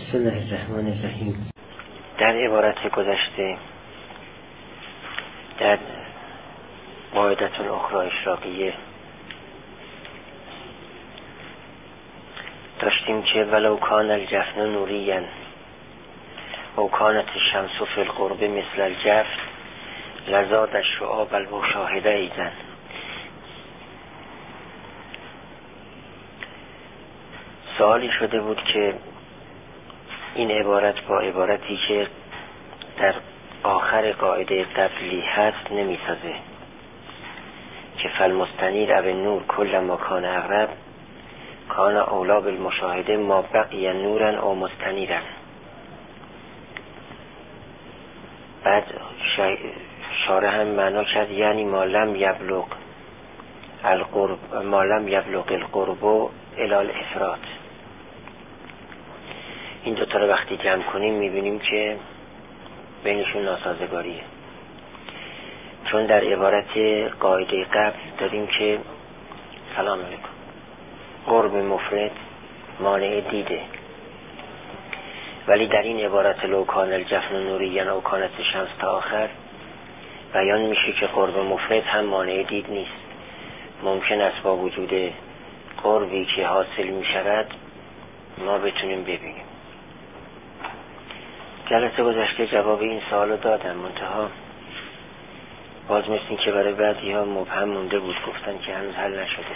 بسم الله الرحمن الرحیم. در عبارت گذشته در قاعدة اخرى اشراقیه داشتیم که ولو کان الجفن نوریا او کانت الشمس فی القرب مثل الجفن لزاد الشعاب المشاهده ایزن. سوالی شده بود که این عبارت با عبارتی که در آخر قاعده قبلی هست نمیسازه که فالمستنیر او نور کل ما کان اقرب کان اولا بالمشاهده ما بقی نورا او مستنیرا. بعد شارح هم معنا کرد یعنی ما لم یبلغ القرب الی الافراط. این دوتا رو وقتی جمع کنیم میبینیم که بینشون ناسازگاریه، چون در عبارت قاعده قبل داریم که سلام علیکم قرب مفرد مانع دیده، ولی در این عبارت لو کان الجفن نوریا او کانت الشمس تا آخر بیان میشه که قرب مفرد هم مانع دید نیست. ممکن است با وجود قربی که حاصل میشود ما بتونیم ببینیم. جلسه گذشته جواب این سوالو دادم، منتها باز مثل این که برای بعضی ها مبهم مونده بود، گفتن که هنوز حل نشده.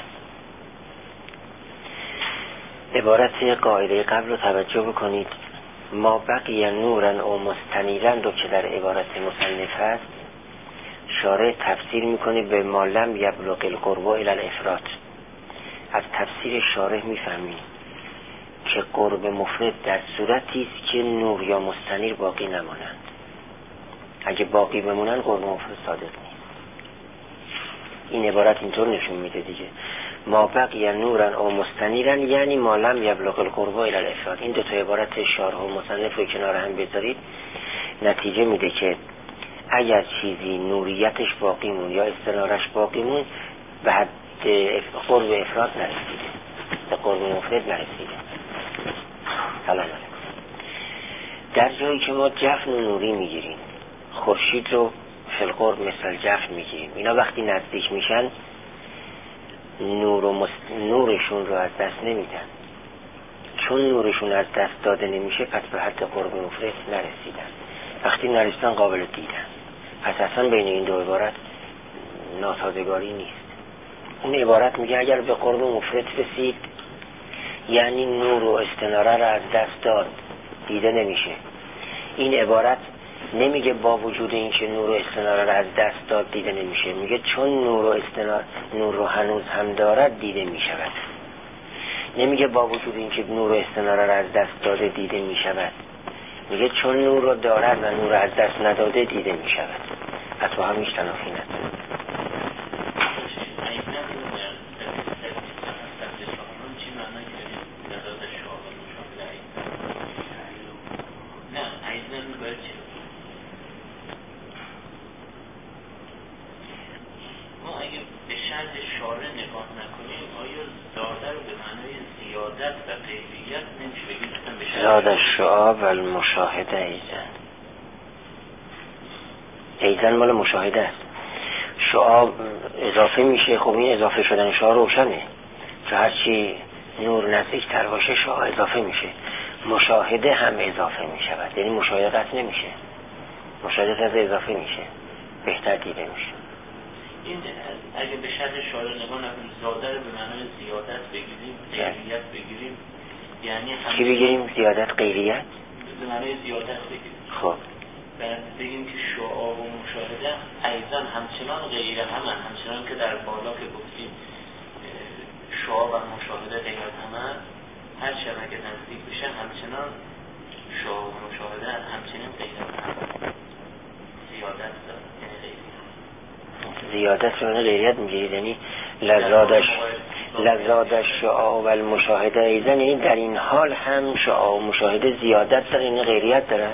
عبارت قاعده قبل رو توجه بکنید. ما بقی نورن او مستنیرن رو که در عبارت مصنف هست شارح تفسیر میکنه به ما لم یبلغ القرب الی الافراط. از تفسیر شارح میفهمیم که قرب مفرد در صورتی است که نور یا مستنیر باقی نمانند. اگه باقی بمونن قرب مفرد صادق نیست. این عبارت اینطور نشون میده دیگه. ما بقی نورن او مستنیرن یعنی ما لم یبلغ القرب الی الافراط. این دو تا عبارت شارح و مصنف رو کنار هم بذارید نتیجه میده که اگر چیزی نوریتش باقی مون یا استنارش باقی مون به حد قرب افراط نرسیده، به قرب مفرد نرسیده. سلام علیکم. در جایی که ما جفن و نوری میگیریم، خورشید رو فی القرب مثل جفن میگیریم، اینا وقتی نزدیک میشن نورشون رو از دست نمیدن. چون نورشون از دست داده نمیشه پس به حد قرب مفرد نرسیدن. وقتی نرسیدن قابل دیدن. پس اصلا بین این دو عبارت ناسازگاری نیست. اون عبارت میگه اگر به قرب مفرد رسید یعنی نور و استناره را از دست داد، دیده نمیشه. این عبارت نمیگه با وجود این که نور و استناره را از دست داد دیده نمیشه، میگه چون نور رو هنوز هم دارد دیده میشود. نمیگه با وجود این که نور و استناره را از دست داده دیده میشود، میگه چون نور رو دارد و نور رو از دست نداده دیده میشود. پس با هم هیچ تنافی نداره. زاد الشعاب و المشاهده ایزن. ایزن مال مشاهده است. شعاب اضافه میشه. خب این اضافه شدن شعاب روشنه، چون هرچی نور نزدیک تر باشه شعاب اضافه میشه. مشاهده هم اضافه میشود، یعنی مشاهده قطع نمیشه، مشاهده از اضافه میشه، بهتر دیده میشه. این اگه به شرط شعار نگاه نکنیم زاده رو به معنای زیادت بگیریم، غیریت بگیریم، یعنی چی بگیریم؟ زیادت غیریت؟ به معنای زیادت بگیریم. خب بعد بگیم که شعاب و مشاهده ایضا همچنان غیر همچنان که در بالا که گفتیم شعاب و مشاهده غیر همن، هر چقدر اگه نزدیک بشه همچنان شعاب و مشاهده همچنان غیر همن. زیادت داره یعنی غیریت. زیادت رو غیریت میگیرید، یعنی لذادش شعاب و المشاهده ایزن، یعنی در این حال هم شعاب و مشاهده زیادت داره، این غیریت داره.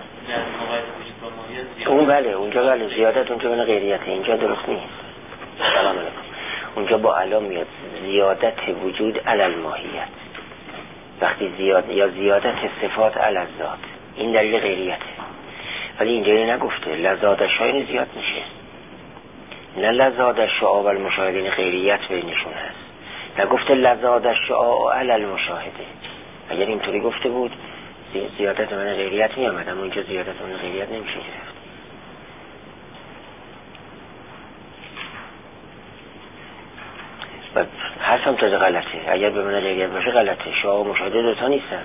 اون بله، اونجا بله زیادت، اونجا بله غیریته، اینجا درست نیست. سلام علیکم. اونجا با علا میاد زیادت وجود علی الماهیت، وقتی زیادت صفات علی الذات، این دلیل غیریته. ولی اینجایی نگفته لزادش ها این زیاد میشه، نه لزادش شعاع المشاهدین غیریت بینشون هست، نگفته لزادش شعاع علی المشاهده. اگر اینطوری گفته بود زیادت من غیریت می آمد، اما اینجا زیادت من غیریت نمیشه گرفت. و حرفم تازه غلطه، اگر به من غیریت باشه غلطه. شعاع و مشاهده دوتا نیستن.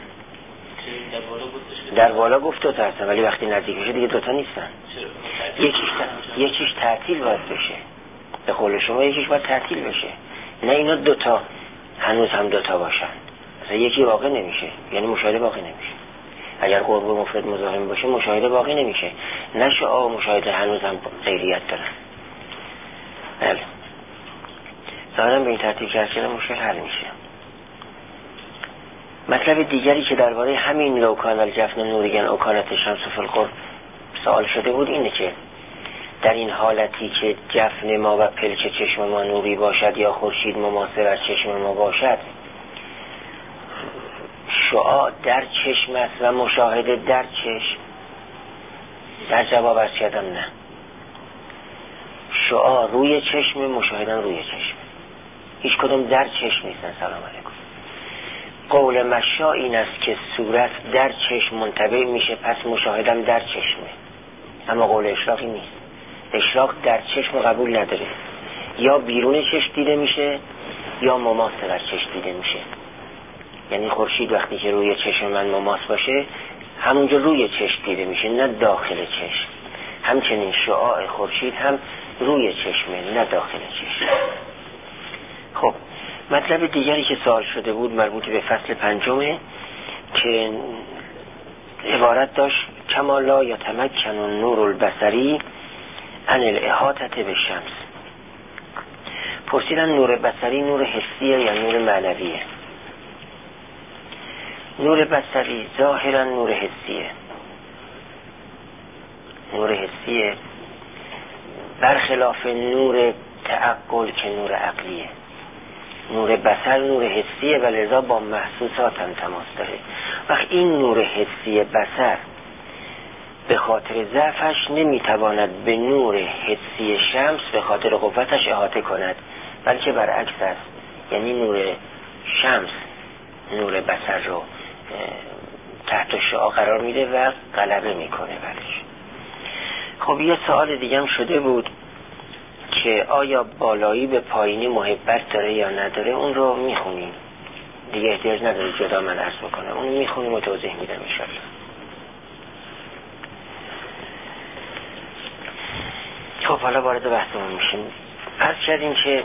در بالا گفت دوتا هستن، ولی وقتی نزدیک میشه دیگه دوتا نیستن. یکیش تعطیل باید بشه، به قول شما یکیش باید تعطیل بشه، نه اینا دوتا هنوز هم دوتا باشن. مثلا یکی واقع نمیشه، یعنی مشاهده واقع نمیشه. اگر قرب مفرد مزاحم باشه مشاهده واقع نمیشه، نه شعاع و مشاهده هنوز هم غیریت دارن. بله، ظاهرا به این ترتیب که مشکل حل میشه. مطلب دیگری که درباره همین لو کان الجفن نوریگن او کانت شمس فی القرب سوال شده بود اینه که در این حالتی که جفن ما و پلک چشم ما نوری باشد یا خورشید مماثل از چشم ما باشد، شعاع در چشم است و مشاهده در چشم؟ در جواب از کردم نه، شعاع روی چشم، مشاهدن روی چشم، هیچ کدوم در چشم نیستن. سلام علیکم. قول مشا این است که صورت در چشم منطبع میشه، پس مشاهدم در چشمه، اما قول اشراقی نیست. اشراق در چشم قبول نداره، یا بیرون چشم دیده میشه یا مماثل از چشم دیده میشه. یعنی خورشید وقتی که روی چشم من مماس باشه همونجا روی چشم دیده میشه، نه داخل چشم. همچنین شعاع خورشید هم روی چشمه، نه داخل چشم. خب مطلب دیگری که سوال شده بود مربوط به فصل 5 که عبارت داشت کما لا یتمکن النور البصری عن الاحاطه بالشمس. پرسیدن نور بصری نور حسیه یا نور معنویه؟ نور بصری ظاهرا نور حسیه. نور حسیه برخلاف نور تعقل که نور عقلیه. نور بصر نور حسیه و لذا با محسوسات هم تماس داره. وقت این نور حسی بصر به خاطر ضعفش نمیتواند به نور حسی شمس به خاطر قوتش احاطه کند، بلکه برعکس است. یعنی نور شمس نور بصر رو تحت شعاع قرار میده و غلبه میکنه برش. خب یه سوال دیگه هم شده بود که آیا بالایی به پایینی محبت داره یا نداره. اون رو میخونیم دیگه، احتیاج نداره جدا من عرض بکنم، اون رو میخونیم و توضیح میدم انشالله. خب حالا وارد بحثمون میشیم. عرض کردیم که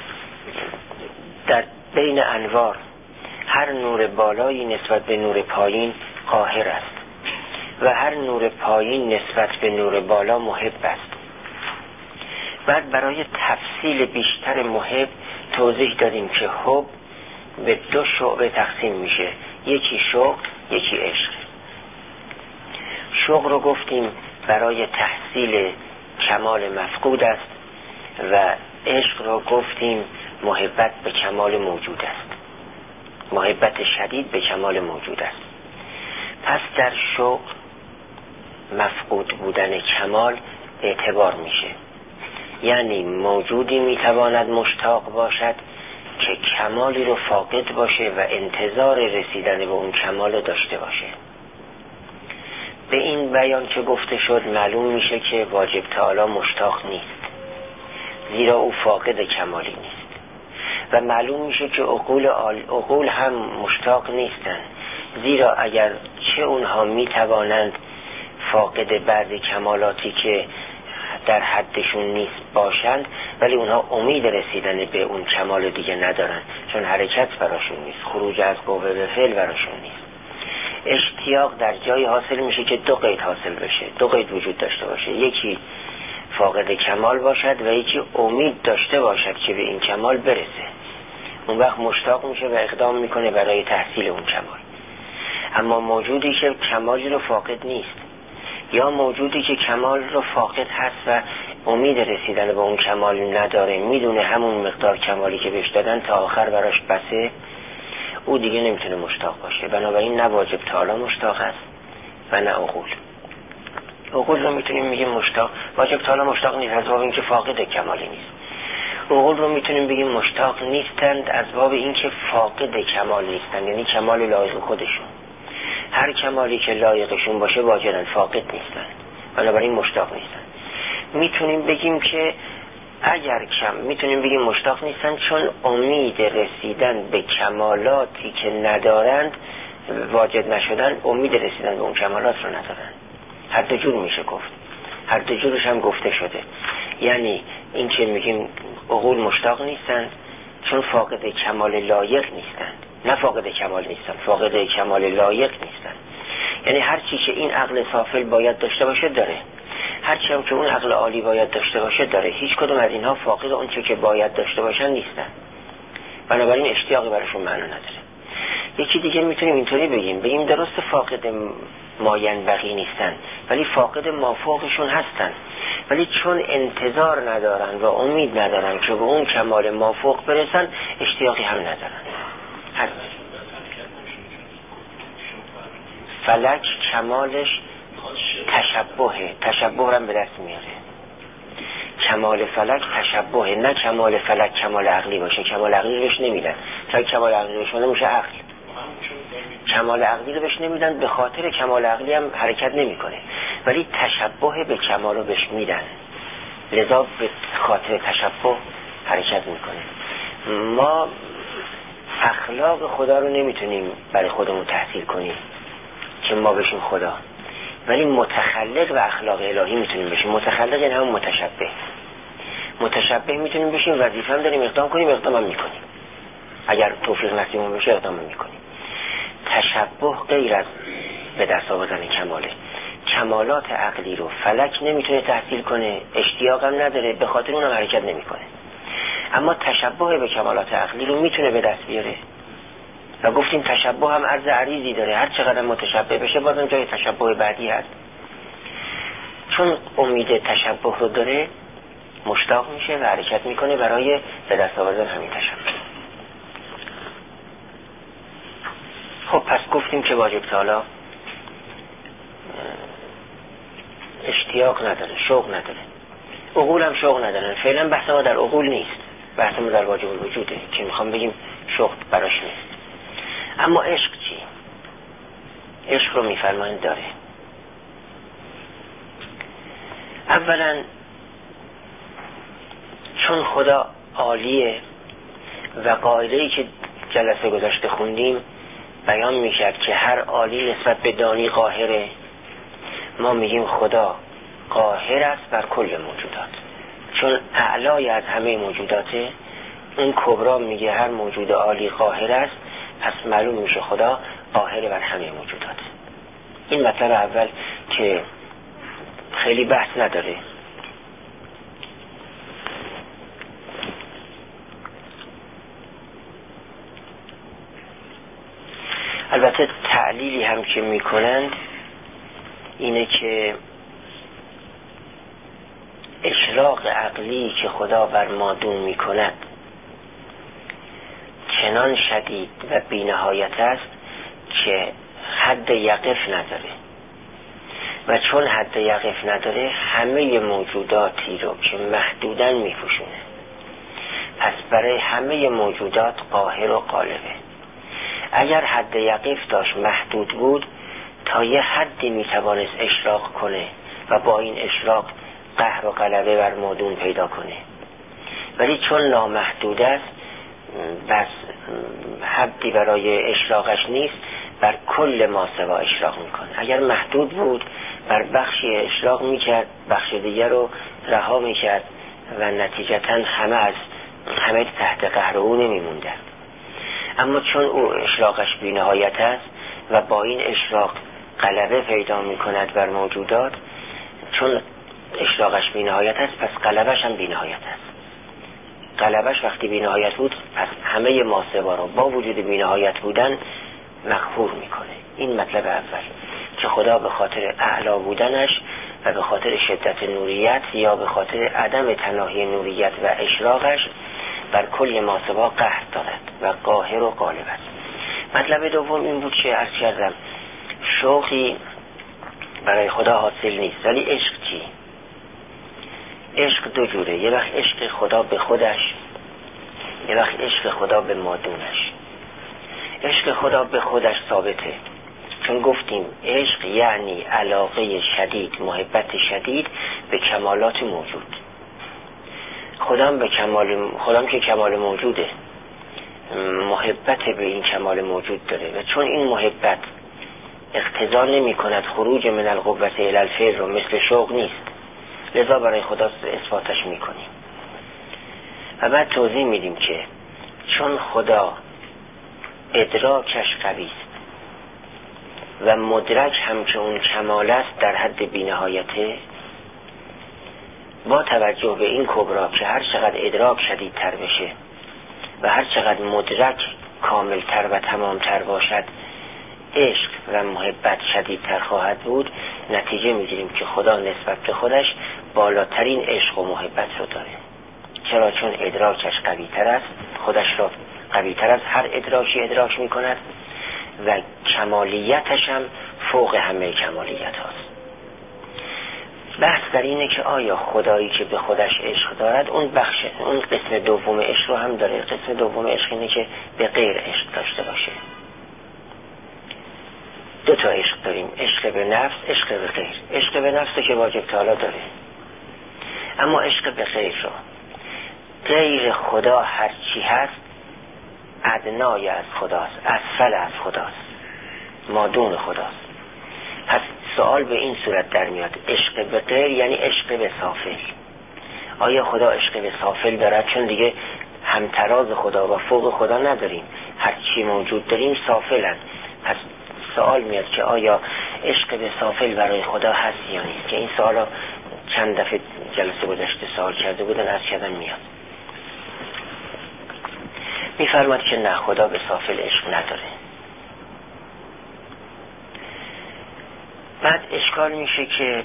در بین انوار هر نور بالایی نسبت به نور پایین قاهر است و هر نور پایین نسبت به نور بالا محب است. بعد برای تفصیل بیشتر محب توضیح دادیم که حب به 2 شعبه تقسیم میشه، یکی شوق یکی عشق. شوق رو گفتیم برای تحصیل کمال مفقود است و عشق رو گفتیم محبت به کمال موجود است، محبت شدید به کمال موجود است. پس در شوق مفقود بودن کمال اعتبار میشه، یعنی موجودی میتواند مشتاق باشد که کمالی رو فاقد باشه و انتظار رسیدن به اون کمال داشته باشه. به این بیان که گفته شد معلوم میشه که واجب تعالی مشتاق نیست، زیرا او فاقد کمالی نیست، و معلوم میشه که عقول هم مشتاق نیستن، زیرا اگر چه اونها میتوانند فاقد بعضی کمالاتی که در حدشون نیست باشند، ولی اونها امید رسیدن به اون کمال دیگه ندارن، چون حرکت براشون نیست، خروج از قوه به فعل براشون نیست. اشتیاق در جایی حاصل میشه که 2 قید حاصل بشه، 2 قید وجود داشته باشه، یکی فاقد کمال باشد و یکی امید داشته باشد که به این کمال برسه. اون وقت مشتاق میشه و اقدام میکنه برای تحصیل اون کمال. اما موجودی که کمالی رو فاقد نیست، یا موجودی که کمال رو فاقد هست و امید رسیدن به اون کمال نداره، میدونه همون مقدار کمالی که بهش دادن تا آخر براش بسه، او دیگه نمیتونه مشتاق باشه. بنابراین نه واجب تعالی مشتاق است و نه عقول. عقول رو میتونیم بگیم مشتاق، واجب تعالی مشتاق نیست از باب اینکه فاقد کمالی نیست. عقول رو میتونیم بگیم مشتاق نیستند از باب اینکه فاقد کمال نیستند، یعنی کمال لایق خودشون. هر کمالی که لایقشون باشه واجباً فاقد نیستند، بنابراین مشتاق نیستند. میتونیم بگیم که میتونیم بگیم مشتاق نیستند چون امید رسیدن به کمالاتی که ندارند واجد نشدن، امید رسیدن به اون کمالات رو ندارند. هر دو جور میشه گفت، هر دو جورش هم گفته شده. یعنی این که میگیم عقول مشتاق نیستند چون فاقد کمال لایق نیستند، نه فاقد کمال نیستند، فاقد کمال لایق نیستند. یعنی هر چی که این عقل سافل باید داشته باشه داره، هر چی هم که اون عقل عالی باید داشته باشه داره. هیچ کدوم از اینها فاقد اون چی که باید داشته باشن نیستن، بنابراین اشتیاقی براشون معنا نداره. یکی دیگه میتونیم اینطوری بگیم درست فاقد ماینبغی نیستن ولی فاقد مافوقشون هستن، ولی چون انتظار ندارن و امید ندارن که به اون کمال مافوق برسن اشتیاقی هم ندارن. فلک کمالش تشبه هم به دست میاره. کمال فلک تشبه، نه کمال فلک کمال عقلی باشه، کمال عقلی رو بهش نمیدن. تا کمال عقلی بهش میشه عقل، کمال عقلی رو بهش نمیدن، به خاطر کمال عقلی هم حرکت نمیکنه، ولی تشبه به کمال رو بهش میدن، لذا به خاطر تشبه حرکت میکنه. ما اخلاق خدا رو نمیتونیم برای خودمون تحصیل کنیم که ما بشیم خدا، ولی متخلق و اخلاق الهی میتونیم بشیم. متخلق یعنی هم متشبه میتونیم بشیم، وظیفه هم داریم اقدام کنیم، اقدام هم میکنیم، اگر توفیق نصیبمون بشه اقدام هم میکنیم. تشبه غیر از به دست آوردن کماله. کمالات عقلی رو فلک نمیتونه تحصیل کنه، اشتیاق هم نداره، به خاطر اونم حرکت نمیکنه. اما تشبه به کمالات عقلی رو میتونه به دست بیاره و گفتیم تشبه هم عرض عریضی داره، هر چقدر متشبه بشه بازم جای تشبه بعدی هست. چون امید تشبه رو داره مشتاق میشه و حرکت میکنه برای به دست آوردن همین تشبه. خب پس گفتیم که واجب تعالی اشتیاق نداره، شوق نداره، عقول هم شوق نداره. فعلا بحث ما در عقول نیست، بحث ما در واجب الوجوده که میخوام بگیم شوق براش نیست. اما عشق چی؟ عشق رو میفرمایند داره. اولا چون خدا عالیه و قاعده‌ای که جلسه گذشته خوندیم بیان میکرد که هر عالی نسبت به دانی قاهره، ما میگیم خدا قاهر است بر کل موجودات، چون اعلای از همه موجوداته. اون کبرا میگه هر موجود عالی قاهر است، پس معلوم میشه خدا قاهر بر همه موجودات. این مطلب اول که خیلی بحث نداره. البته تعلیلی هم که میکنند اینه که اشراق عقلی که خدا بر مادون میکند چنان شدید و بی‌نهایت است که حد یقف نداره، و چون حد یقف نداره همه موجوداتی رو که محدوداً میپوشونه، پس برای همه موجودات قاهر و غالبه. اگر حد یقف داشت محدود بود تا یه حدی میتوانست اشراق کنه و با این اشراق قهر و غلبه بر مادون پیدا کنه، ولی چون نامحدود است بس حدی برای اشراقش نیست، بر کل ما سوا اشراق میکنه. اگر محدود بود بر بخشی اشراق میکرد، بخش دیگر رو رها میکرد و نتیجتا همه تحت قهر او نمیموندن. اما چون او اشراقش بی‌نهایت است و با این اشراق غلبه پیدا میکند بر موجودات، چون اشراقش بی‌نهایت است پس غلبش هم بی‌نهایت است. غلبش وقتی بی‌نهایت بود پس همه ماسوا رو با وجود بی‌نهایت بودن مغفور میکنه. این مطلب اول که خدا به خاطر اعلا بودنش و به خاطر شدت نوریت یا به خاطر عدم تناهی نوریت و اشراقش بر کل ماسوا قهر دارد و قاهر و غالب است. مطلب دوم این بود که عرض کردم شوقی برای خدا حاصل نیست، ولی عشق چی؟ عشق دو جوره، یه وقت عشق خدا به خودش، یه وقت عشق خدا به مادونش. عشق خدا به خودش ثابته، چون گفتیم عشق یعنی علاقه شدید، محبت شدید به کمالات موجود. خدام که کمال موجوده، محبت به این کمال موجود داره و چون این محبت اقتضا نمی کند خروج من القوة الی الفعل رو، مثل شوق نیست، لذا برای خدا اثباتش می کنیم. و بعد توضیح میدیم که چون خدا ادراکش قوی است و مدرک هم که اون کمال است در حد بی‌نهایته، با توجه به این کبرا که هر چقدر ادراک شدیدتر بشه و هر چقدر مدرک کاملتر و تمامتر باشد، عشق و محبت شدیدتر خواهد بود. نتیجه میگیریم که خدا نسبت به خودش بالاترین عشق و محبت رو داره. چرا؟ چون ادراکش قوی تر است، خودش را قوی تر از هر ادراکی ادراک میکند و کمالیتش هم فوق همه کمالیت هاست. بحث در اینه که آیا خدایی که به خودش عشق دارد اون قسم دوم عشق رو هم داره. قسم دوم عشق اینه که به غیر عشق داشته باشه. دو تا عشق داریم، عشق به نفس، عشق به غیر. عشق به نفس که واجب تعالی داره، اما عشق به غیر رو، غیر خدا هر چی هست ادنای از خداست، اسفل از خداست، مادون خداست. پس سوال به این صورت در میاد، عشق به غیر یعنی عشق به سافل. آیا خدا عشق به سافل دارد؟ چون دیگه همتراز خدا و فوق خدا نداریم، هر چی موجود داریم سافلن. پس سوال میاد که آیا عشق به سافل برای خدا هست یا نیست، که این سوالا چند دفعه جلسه گذشته سوال کرده بودن، از کردن میاد. میفرماد که نه، خدا به سافل عشق نداره. بعد اشکال میشه که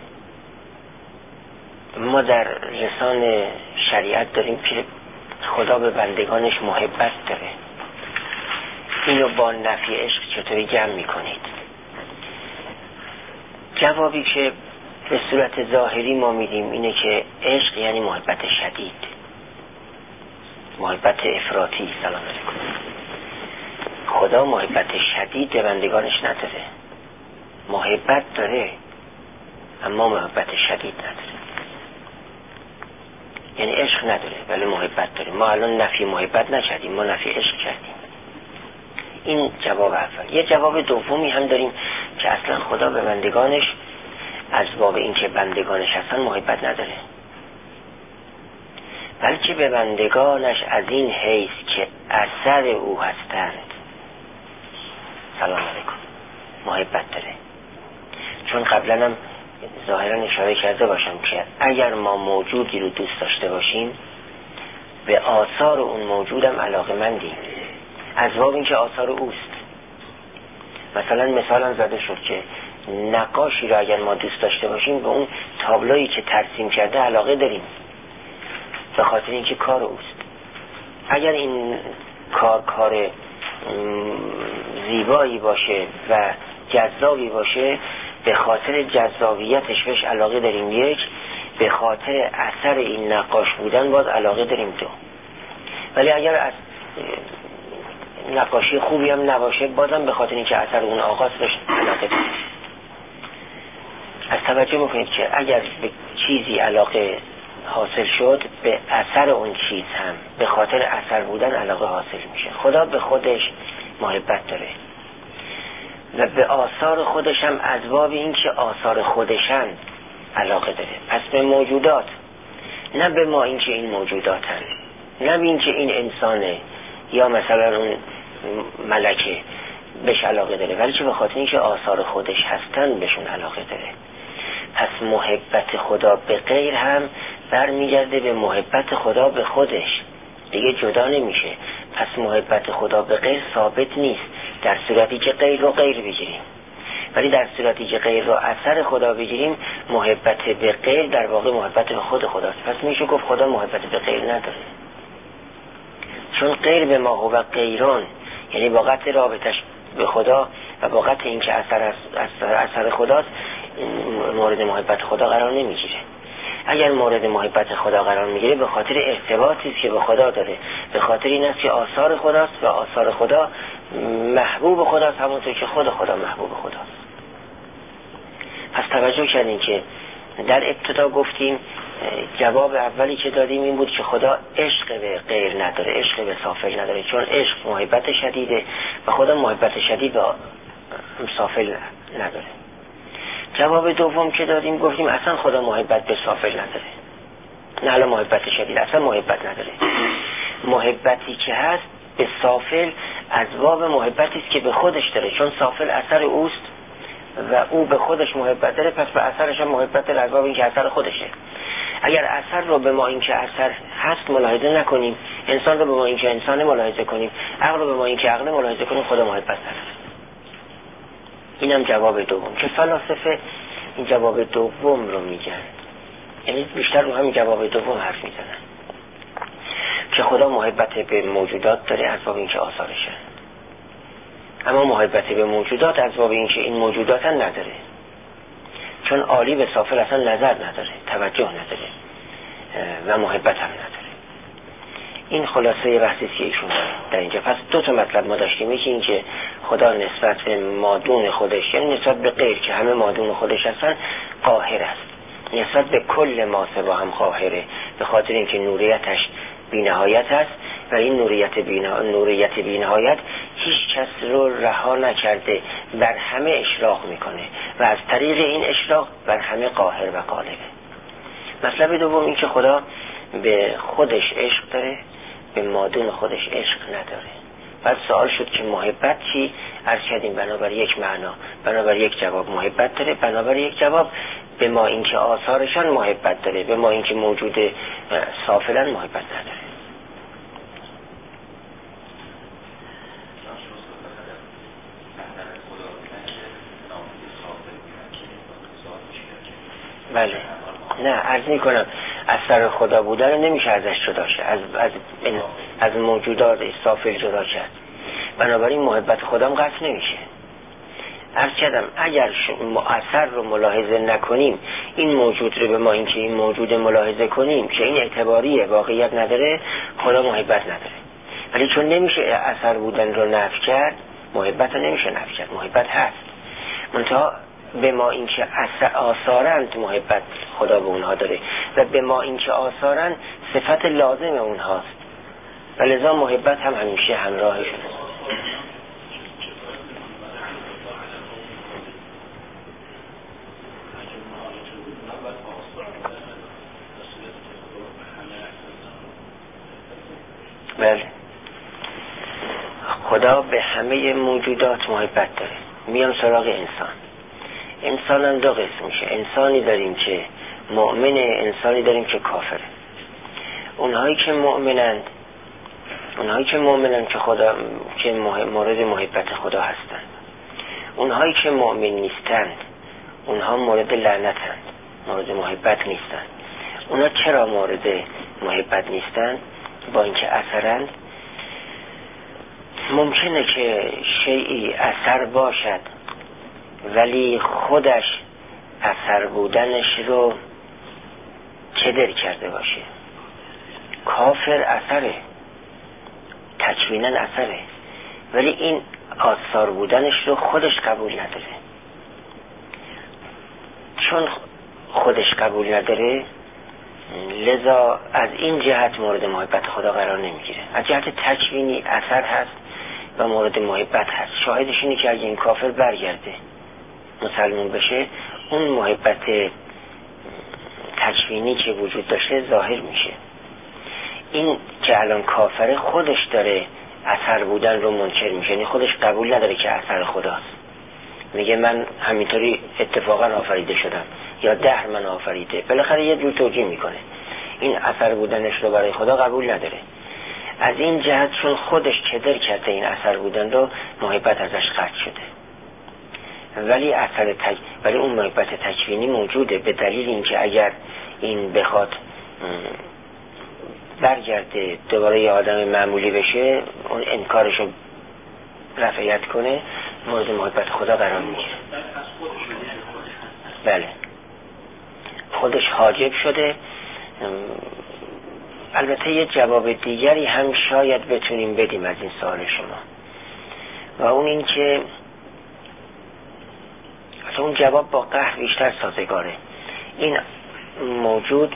ما در لسان شریعت داریم که خدا به بندگانش محبت داره. اینو با نفی عشق چطوری جمع میکنید؟ جوابی که به صورت ظاهری ما میدیم اینه که عشق یعنی محبت شدید، محبت افراطی. سلام علیکم. خدا محبت شدید به بندگانش نداره، محبت داره اما محبت شدید نداره. یعنی عشق نداره ولی محبت داره. ما الان نفی محبت نکردیم، ما نفی عشق کردیم. این جواب اول. یه جواب دومی هم داریم که اصلا خدا به بندگانش از باب این که بندگانش هستن محبت نداره، بلکه به بندگانش از این حیث که اثر او هستند، سلام علیکم، محبت داره. چون قبلا هم ظاهرا اشاره کرده باشم که اگر ما موجودی رو دوست داشته باشیم به آثار اون موجودم علاقه‌مندیم، از باب این که آثار اوست. مثلا مثلا زده شد که نقاشی رو اگر ما دوست داشته باشیم به اون تابلویی که ترسیم کرده علاقه داریم، به خاطر اینکه کار اوست. اگر این کار زیبایی باشه و جذابی باشه، به خاطر جذابیتش بهش علاقه داریم یک، به خاطر اثر این نقاش بودن باز علاقه داریم دو. ولی اگر از نقاشی خوبی هم نباشه بازم به خاطر اینکه اثر اون آغاز بهش علاقه داریم. از توجه میکنید که اگر به چیزی علاقه حاصل شد به اثر اون چیز هم به خاطر اثر بودن علاقه حاصل میشه. خدا به خودش محبت داره و به آثار خودش هم از باب این که آثار خودشن علاقه داره. پس به موجودات، نه به ما این که این موجوداتن، نه به این که این انسانه یا مثلا اون ملکه بهش علاقه داره، ولی چه به خاطر این که آثار خودش هستن بهشون علاقه داره. پس محبت خدا به غیر هم برمیگرده به محبت خدا به خودش، دیگه جدا نمیشه. پس محبت خدا به غیر ثابت نیست در صورتی که غیر رو غیر بگیریم، ولی در صورتی که غیر رو اثر خدا بگیریم محبت به غیر در واقع محبت به خود خداست. پس میشه گفت خدا محبت به غیر نداره، چون غیر به ما هو غیران، یعنی با قطع رابطش به خدا و با قطع این که اثر خداست مورد محبت خدا قرار نمیگیره. اگر مورد محبت خدا قرار میگیره به خاطر ارتباطی است که به خدا داره، به خاطر این است که آثار خداست و آثار خدا محبوب خداست، همونطور که خود خدا محبوب خداست. پس توجه کردین که در ابتدا گفتیم جواب اولی که دادیم این بود که خدا عشق به غیر نداره، عشق به سافل نداره، چون عشق محبت شدیده و خدا محبت شدید به سافل نداره. جواب دوم که دادیم گفتیم اصلا خدا محبت به سافل نداره، نه حالا محبت شدید، اصلا محبت نداره. محبتی که هست به سافل از باب محبتی است که به خودش داره، چون سافل اثر اوست و او به خودش محبت داره، پس به اثرش هم محبت داره از باب این که اثر خودشه. اگر اثر رو به ما این که اثر هست ملاحظه نکنیم، انسان رو به ما این که انسان ملاحظه کنیم، عقل رو به ما این که عقل ملاحظه کنیم، خدا محبت نداره. اینم جواب دوم که فلاسفه این جواب دوم رو میگن، یعنی بیشتر رو همین جواب دوم حرف میزنن که خدا محبت به موجودات داره از باب این که آثارشه، اما محبت به موجودات از باب این که این موجودات هم نداره، چون عالی به سافل اصلا نظر نداره، توجه نداره و محبت هم نداره. این خلاصه بحثی که ایشون در اینجا. پس دو تا مطلب ما داشتیم، یکی این که خدا نسبت به مادون خودش، یعنی نسبت به غیر که همه مادون خودش هستن، قاهر است، نسبت به کل ما سوا هم قاهره، به خاطر اینکه نوریتش بی‌نهایت است و این نوریت بی‌نهایت هیچ کس رو رها نکرده، بر همه اشراق میکنه و از طریق این اشراق بر همه قاهر و غالبه. مطلب دوم این که خدا به خودش عشق داره، به مادون خودش عشق نداره. بعد سوال شد که محبت چی؟ عرض کردیم بنابر یک معنا، بنابر یک جواب محبت داره، بنابر یک جواب به ما این که آثارشان محبت داره، به ما این که موجود سافلن محبت نداره. بله، نه عرض میکنم اثر خدا بودن نمیشه ازش جدا شد، از موجودات سافل جدا کرد، بنابراین محبت خدا هم قطع نمیشه. عرض کردم اگر اثر رو ملاحظه نکنیم، این موجود رو به ما این که این موجود ملاحظه کنیم که این اعتباریه، واقعیت نداره، خدا محبت نداره. ولی چون نمیشه اثر بودن رو نفی کرد، محبت رو نمیشه نفی کرد، محبت هست، منتها به ما این که آثارند محبت خدا به اونها داره و به ما این که آثارند صفت لازم اونهاست و لذا محبت هم همیشه همراهشون. بله، خدا به همه موجودات محبت داره. میام سراغ انسان هم دو قسم میشه، انسانی داریم که مؤمنه، انسانی داریم که کافره. اونهایی که مؤمنند که خدا که مورد محبت خدا هستند، اونهایی که مؤمن نیستند اونها مورد لعنتند، مورد محبت نیستند. اونها چرا مورد محبت نیستند؟ با اینکه اثرند. ممکنه که شیئی اثر باشد ولی خودش اثر بودنش رو کدر کرده باشه. کافر اثره، تکویناً اثره، ولی این آثار بودنش رو خودش قبول نداره. چون خودش قبول نداره لذا از این جهت مورد محبت خدا قرار نمیگیره. از جهت تکوینی اثر هست و مورد محبت هست. شاهدش اینه که اگه این کافر برگرده مسلمان بشه، اون محبت تکوینی که وجود داشته ظاهر میشه. این که الان کافره خودش داره اثر بودن رو منکر میشه، یعنی خودش قبول نداره که اثر خداست. میگه من همینطوری اتفاقا آفریده شدم یا دهر من آفریده، بالاخره یه جور توجیه میکنه. این اثر بودنش رو برای خدا قبول نداره. از این جهت چون خودش کدر کرده این اثر بودن رو، محبت ازش قطع شده. ولی اون محبت تکوینی موجوده، به دلیل اینکه اگر این بخواد برگرده دوباره یه آدم معمولی بشه، اون انکارشو رفعیت کنه، مورد محبت خدا قرار میگیره. بله، خودش حاجب شده. البته یه جواب دیگری هم شاید بتونیم بدیم از این سوال شما، و اون این که اون جواب با قهر بیشتر سازگاره. این موجود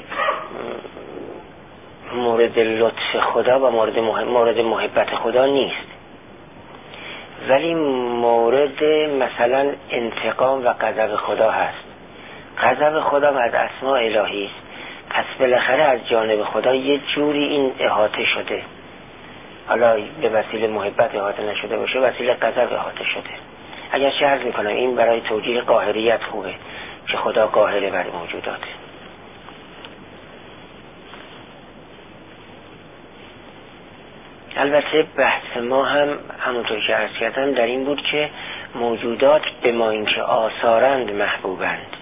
مورد لطف خدا و مورد محبت خدا نیست، ولی مورد مثلا انتقام و غضب خدا هست. غضب خدا از اسماء الهی است، پس بالاخره از جانب خدا یه جوری این احاطه شده. حالا به وسیله محبت احاطه نشده باشه، وسیله غضب احاطه شده. اگر چه عرض میکنم این برای توجیه قاهریت خوبه که خدا قاهره بر موجوداته. البته بحث ما هم همونطور که عرض کردم در این بود که موجودات به ما اینکه آثارند محبوبند،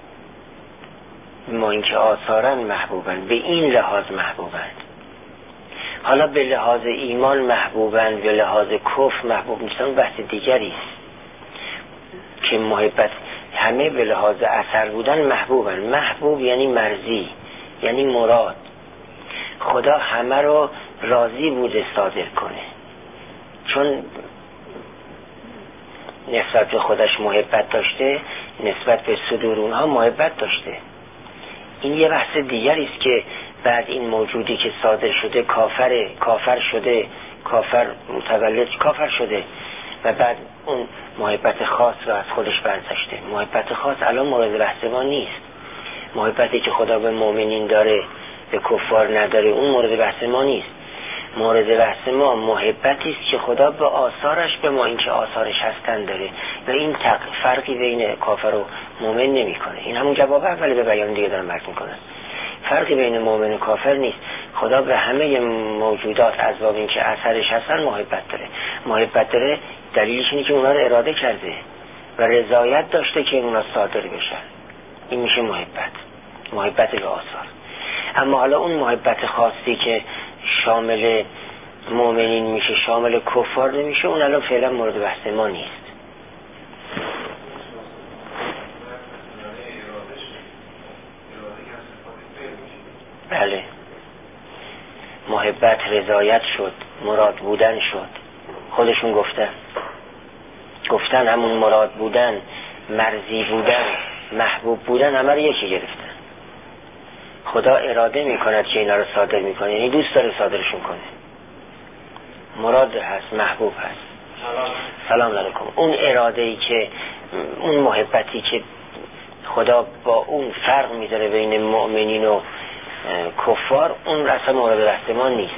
ما اینکه آثارند محبوبند، به این لحاظ محبوبند. حالا به لحاظ ایمان محبوبند، به لحاظ کفر محبوب نیستن، بحث دیگری است که محبت همه به لحاظ اثر بودن محبوبند. محبوب یعنی مرضی، یعنی مراد. خدا همه رو راضی بوده صادر کنه، چون نسبت به خودش محبت داشته، نسبت به صدور اونها محبت داشته. این یه بحث دیگری است که بعد این موجودی که صادر شده کافر شده، کافر متولد کافر شده و بعد اون محبت خاص رو از خودش برگذاشته. محبت خاص الان مورد بحث ما نیست. محبتی که خدا به مؤمنین داره به کفار نداره، اون مورد بحث ما نیست. مورد بحث ما محبتی است که خدا به آثارش، به ما اینکه آثارش هستن داره و این فرقی بین کافر و مؤمن نمیکنه. این همون جواب اولی به بیان دیگه دارم عرض میکنم. فرقی بین مؤمن و کافر نیست. خدا به همه موجودات از باب اینکه اثرش هستن محبت داره. محبت داره دلیلش اینه که اونا رو اراده کرده و رضایت داشته که اونا صادر بشن. این میشه محبت به آثار. اما حالا اون محبت خاصی که شامل مؤمنین میشه، شامل کفار نمیشه، اون الان فعلا مورد بحث ما نیست. بله، محبت رضایت شد، مراد بودن شد. خودشون گفتن همون مراد بودن، مرضی بودن، محبوب بودن همه رو یکی گرفتن. خدا اراده میکند که اینا رو صادر میکنه، یعنی دوست داره صادرشون کنه. مراد هست، محبوب هست. سلام علیکم. اون اراده‌ای که، اون محبتی که خدا با اون فرق میذاره بین مؤمنین و کفار، اون اصلا مورد بحث ما نیست.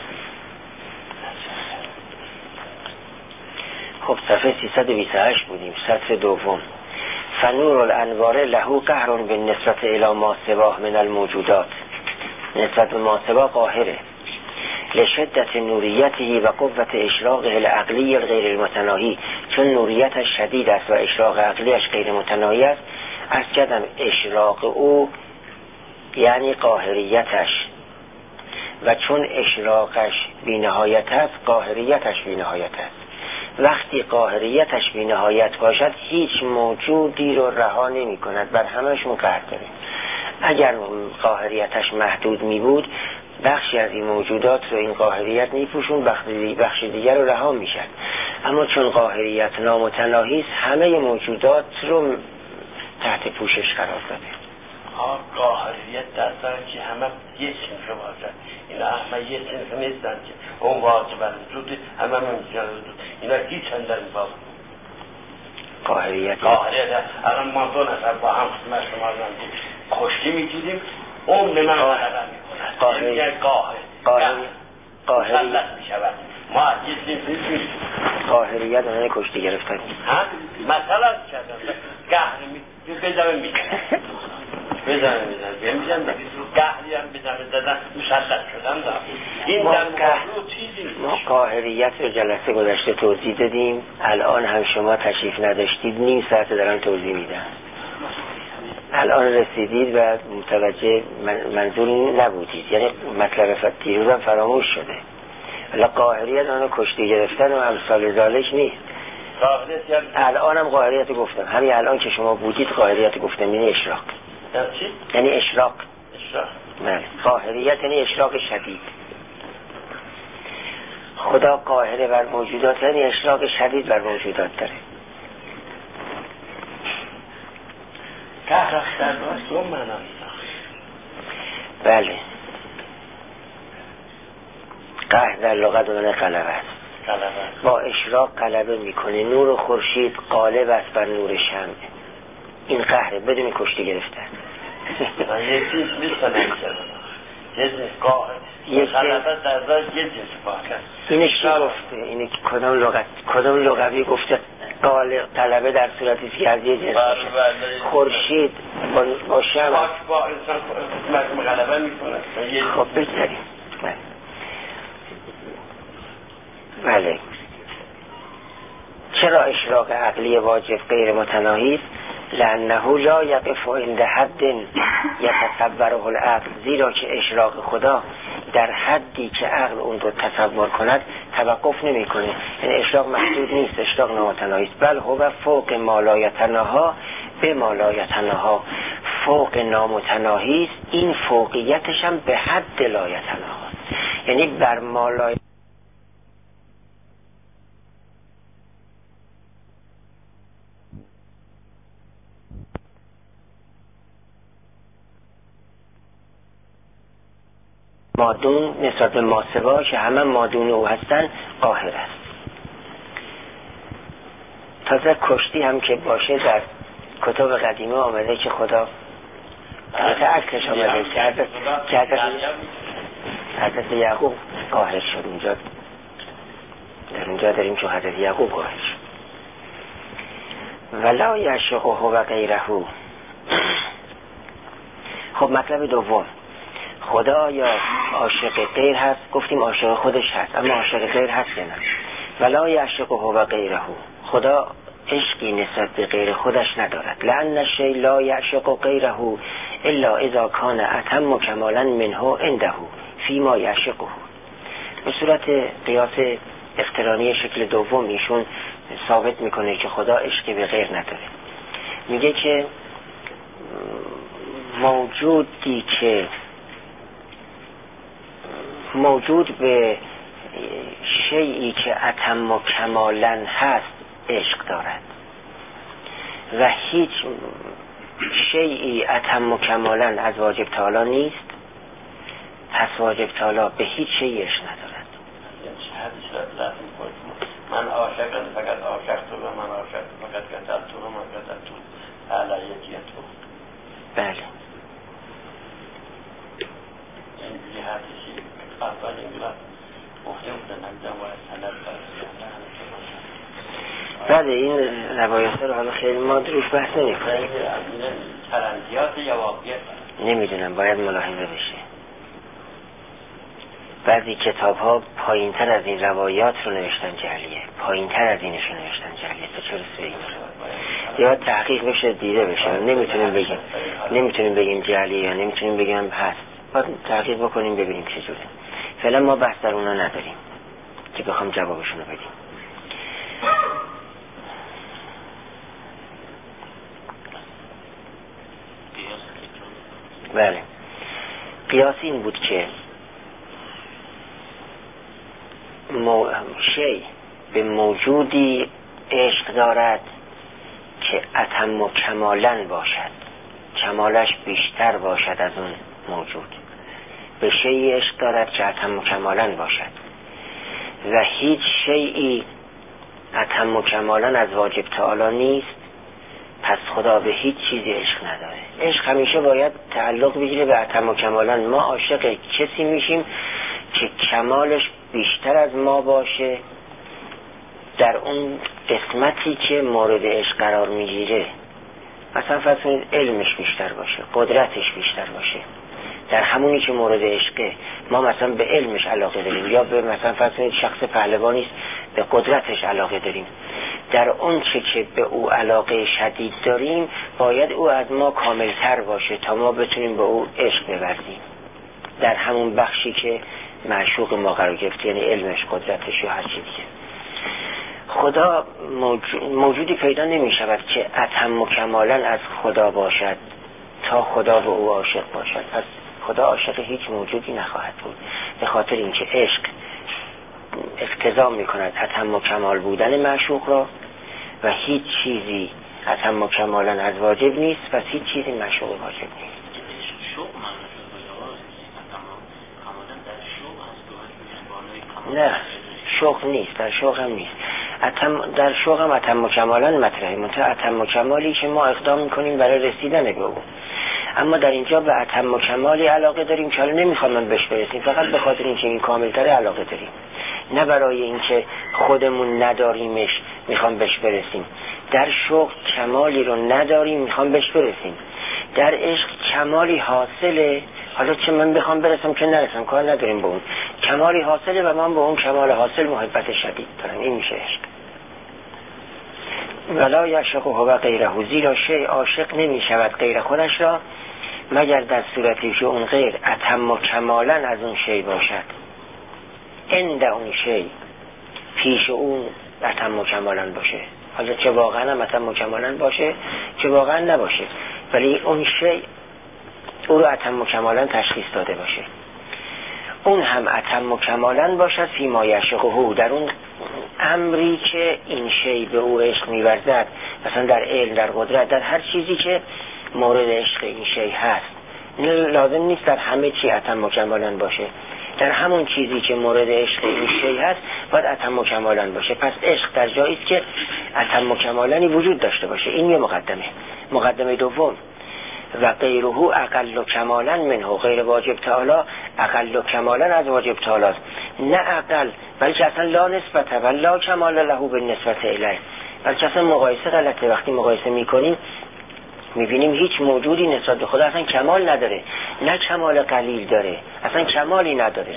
خب صفحه 328 بودیم، سطر دوم. فنور الانوار له قهر بالنسبت الی ما سواه من الموجودات. نسبت به ما سوا قاهره. لشدت نوریته و قوت اشراقه العقلی غیر المتناهی، چون نوریتش شدید است و اشراق عقلیش غیر متناهی است. از کدم اشراق او یعنی قاهریتش، و چون اشراقش بی نهایت است قاهریتش بی نهایت است. وقتی قاهریتش بی نهایت باشد هیچ موجودی رو رها نمی کند، بر همه‌شون قهر داره. اگر قاهریتش محدود می بود بخشی از این موجودات رو این قاهریت میپوشون، بخش دیگر رو رها میشن. اما چون قاهریت نامتناهی است همه موجودات رو تحت پوشش قرار داده. قاهریت در که همه یه صنف باشد، اینا همه یه صنف نیستن که اون واجب وجود همه ممکن وجود، اینا هیچ اندر باب قاهریت الان ما دو نفر با هم خدمت شما زندیم کشتی میگیریم، اون به من غلبه میکنه. قاهریت میشود. ما یه صنف نیستیم. قاهریت همه کشتی گرفتن. مثلا کردن قهر بزنم میزنم قهری هم بزنم زدن مسلط شدن دارم. این در موضوع چیزی نیست. ما قاهریت رو جلسه گذشته توضیح دادیم، الان هم شما تشریف نداشتید، نیم ساعت دارم توضیح میدم. الان رسیدید و متوجه منظور نبودید، یعنی مطلب دیروز هم فراموش شده. ولی قاهریت آنو کشتی گرفتن و امثال ذالک نیست. الانم قاهریت گفتم، همین الان که شما بودید قاهریت گفتم، یعنی اشراق. یعنی اشراق. بله، قاهریت یعنی اشراق شدید. خدا قاهره بر موجودات، یعنی اشراق شدید بر موجودات داره. قهر در دو معنا. بله، قهر در لغت معنی غلبه است. با اشراق غلبه میکنه. نور خورشید غالب است بر نور شمع. این قهره بدون کشتی گرفتن. یه چیز می‌سنم یه غلبه در ذات یه جنس باشه. اینش چی گفته؟ اینه که کدام لغوی گفته غلبه در صورتی که از یه جنس باشه. خورشید با شمع با انسان غلبه میکنه. خب بگذاریم. بله. چرا اشراق عقلی واجب غیر متناهی است؟ لأنه لا یقف عند حد یتصوره العقل، زیرا که اشراق خدا در حدی که عقل اون رو تصور کند توقف نمی کنه. یعنی اشراق محدود نیست، اشراق نامتناهی است، بل هو فوق ما لا یتناها به ما لا یتناها، فوق نامتناهی است. این فوقیتش هم به حد لا یتناها، یعنی بر ما لا مادون نسبت به ماسوا که همه مادون او هستن قاهر است. تازه کشتی هم که باشه در کتاب قدیمه آمده که خدا عکسش آمده که حضرت یعقوب قاهر شد. اونجا در اونجا داریم که حضرت یعقوب قاهر شد. ولا یعشقه و غیره. خب مطلب دوم، خدا یا عاشق غیر هست؟ گفتیم عاشق خودش هست، اما عاشق غیر هست یا نه؟ ولا یعشقه و غیره، خدا عشقی نسبت به غیر خودش ندارد. لأن الشیء لا یعشق غیره الا اذا کان اتم کمالا منه عنده فیما یعشقه. به صورت قیاس اقترانی شکل دوم ایشون ثابت میکنه که خدا عشقی به غیر نداره. میگه که موجودی که موجود به شیئی که اتم و کمالاً هست عشق دارد و هیچ شیئی اتم و کمالاً از واجب تعالی نیست، پس واجب تعالی به هیچ شیئی عشق ندارد. من عاشقم فقط عاشق تو و من عاشق فقط قتل تو و من قتل تو علیتی تو. بله، این جهتشی اول انگلاب مفتم بودن و سند بله. این روایت رو حالا خیلی ما روش بحث نمی کنیم، ترندیات یا واقعیت نمیدونم، باید ملاحظه بشه. بعضی کتاب ها پایین تر از این روایات رو نوشتن جعلیه، پایین تر از اینش رو نوشتن جعلیه، تو چرا سوی یا تحقیق بشه دیده بشه. نمیتونیم بگیم جعلیه یا نمیتونیم بگیم هست، باید تحقیق بکنیم ببینیم چه جوره. فعلا ما بحث در اونا نداریم که بخوام جوابشونو بدیم. بله، قیاس این بود که شی به موجودی عشق دارد که اتم و کمالن باشد، کمالش بیشتر باشد از اون موجود. به شیئی عشق دارد که اتم و کمالن باشد و هیچ شیئی اتم و کمالن از واجب تعالی نیست، پس خدا به هیچ چیزی عشق نداره. عشق همیشه باید تعلق بگیره به اتم و کمالن. ما عاشق کسی میشیم که کمالش بیشتر از ما باشه در اون قسمتی که مورد عشق قرار میگیره. مثلا فرض کنید علمش بیشتر باشه، قدرتش بیشتر باشه، در همونی که مورد عشقه. ما مثلا به علمش علاقه داریم، یا به مثلا فرض کنید شخص پهلوانی است به قدرتش علاقه داریم. در اون چه که به او علاقه شدید داریم باید او از ما کاملتر باشه تا ما بتونیم به او عشق بورزیم در همون بخشی که معشوق ما قرار گرفته، یعنی علمش، قدرتش یا هر چیزی. خدا موجودی پیدا نمی شود که اتم و کمالا از خدا باشد تا خدا به او عاشق باشد. پس خدا عاشق هیچ موجودی نخواهد بود، به خاطر اینکه عشق اقتضا می کند اتم و کمال بودن معشوق را و هیچ چیزی اتم و کمالا از واجب نیست، پس هیچ چیزی معشوق واجب نیست. نه شوق نیست، در شوق هم نیست. در شوق هم اتم و کمالا مطرحه، منتها اتم و کمالی که ما اقدام میکنیم برای رسیدن به او. اما در اینجا به اتم و کمالی علاقه داریم که حالا نمیخوام من بهش برسیم، فقط به خاطر اینکه این کاملتر علاقه داریم، نه برای اینکه خودمون نداریمش میخوام بهش برسیم. در شوق کمالی رو نداریم میخوام بهش برسیم. در عشق کمالی حاصله، حالا چه من بخوام برسم که نرسم کار نداریم به اون. کمالی حاصله و من به اون کمال حاصل محبت شدید دارم. این میشه عشق. ولا یعشق هو غیره، زیرا شیء عاشق نمی شود غیر خودش را مگر در صورتی که اون غیر اتم و کمالا از اون شیء باشد. عند اون شیء، پیش اون اتم و کمالا باشه. حالا چه واقعا هم اتم و کمالا باشه چه واقعا نباشه، ولی اون شیء او رو اتم و کمالا تشخیص داده باشه. اون هم اتم و کمالا باشد فیما یعشقه، در اون امری که این شیء به او عشق می‌ورزد، مثلا در علم، در قدرت، در هر چیزی که مورد عشق این شیء هست. لازم نیست در همه چی اتم و کمالا باشه، در همون چیزی که مورد عشق این شیء هست باید اتم و کمالا باشه. پس عشق در جایی است که اتم و کمالانی وجود داشته باشه. این یه مقدمه دوم، و غیره اقل و کمالا منه، غیر واجب تعالی اقل و کمالا از واجب تعالی است، نه اقل، بلکه اصلا لا نسبت و لا کمال له بالنسبت الیه، بلکه اصلا مقایسه غلطه. وقتی مقایسه میکنیم میبینیم هیچ موجودی نسبت به خدا اصلا کمال نداره، نه کمال قلیل داره، اصلا کمالی نداره.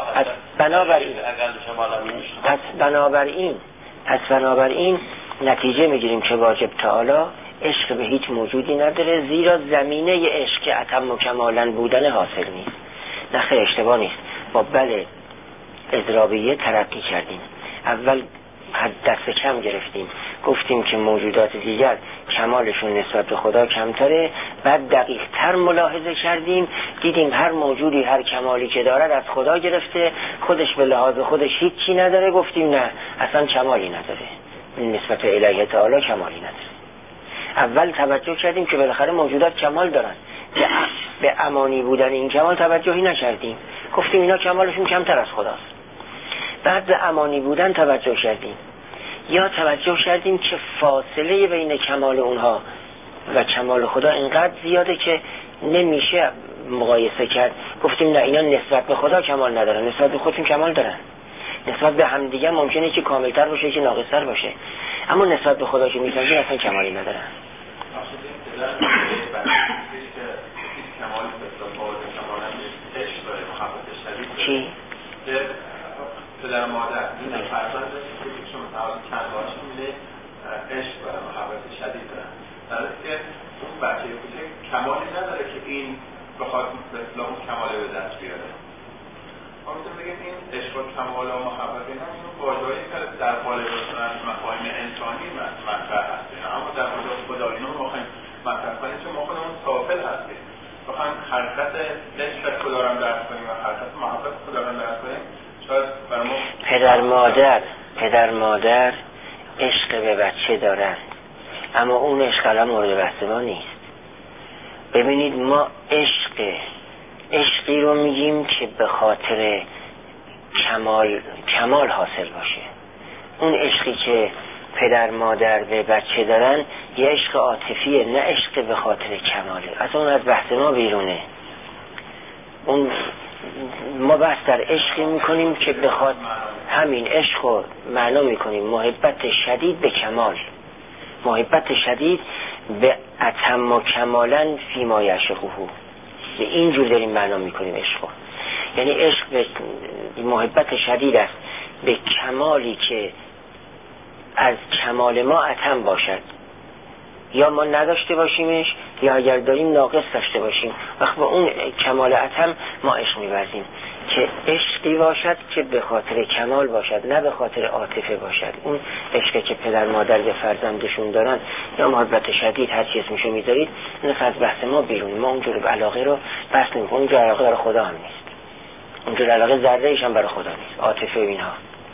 پس بنابراین نتیجه میگیریم که واجب تعالی عشق به هیچ موجودی نداره، زیرا زمینه عشق که اتم و کمالا بودن حاصل نیست. نه خیر، اشتباه نیست، با بله اضرابیه ترقی کردیم. اول دست کم گرفتیم، گفتیم که موجودات دیگر کمالشون نسبت به خدا کمتره، بعد دقیق تر ملاحظه کردیم، دیدیم هر موجودی هر کمالی که دارد از خدا گرفته، خودش به لحاظ خودش هیچی نداره. گفتیم نه، اصلا کمالی نداره، نسبت الیه تعالی کمالی نداره. اول توجه کردیم که بالاخره موجودات کمال دارن، به امانی بودن این کمال توجهی نکردیم، گفتیم اینا کمالشون کمتر از خداست. بعد به امانی بودن توجه کردیم، یا توجه کردیم که فاصله بین کمال اونها و کمال خدا اینقدر زیاده که نمیشه مقایسه کرد. گفتیم نه، اینا نسبت به خدا کمال ندارن، نسبت به خودشون کمال دارن. نسبت به همدیگه ممکنه که کاملتر باشه که ناقصتر باشه، اما نسبت به خدا که میسنجیم اصلا کمالی ندارن. چی؟ پدر مادر این فرزند شما تعالی چند باشون میده عشق داره، محبت شدید دارن، در حالی که اون بچه کوچک کمالی نداره که این بخواد به اصطلاح اون کماله به دست بیاره. ما میتونیم بگیم این عشق و کمال و محبت اینا این واژه‌ای که در قالب مفاهیم انسانی مطرح هست، اما در مورد خدا اینا ما می‌خوایم مطرح کنیم چون ما خودمون سافل هستیم، می‌خوایم حرکت عشق خدا رو درک کنیم و حرکت محبت خدا رو درک کنیم. پدر مادر عشق به بچه دارند، اما اون عشق الان مورد بحث ما نیست. ببینید، ما عشقی رو میگیم که به خاطر کمال حاصل باشه. اون عشقی که پدر مادر به بچه دارن یه عشق عاطفیه، نه عشق به خاطر کماله. اصلا اون از بحث ما بیرونه. اون ما بحث در عشقی میکنیم که بخواد همین عشق رو معنا میکنیم محبت شدید به کمال، محبت شدید به اتم و کمالا فیما یعشقه. به اینجور داریم معنا میکنیم عشق رو. یعنی عشق به محبت شدید است به کمالی که از کمال ما اتم باشد، یا ما نداشته باشیمش، یا اگر داریم ناقص داشته باشیم. وقت با اون کمال اتم ما عشق می‌ورزیم. که عشقی باشد که به خاطر کمال باشد، نه به خاطر عاطفه باشد. اون عشقی که پدر مادر به فرزندشون دارن یا محبت شدید هر چی اسمشو میذارید، این از بحث ما بیرون. ما اونجور علاقه رو بحث نمی‌کنیم. اونجور علاقه برای خدا هم نیست، اونجور علاقه ذره ایش هم برای خدا نیست. عاطفه اینها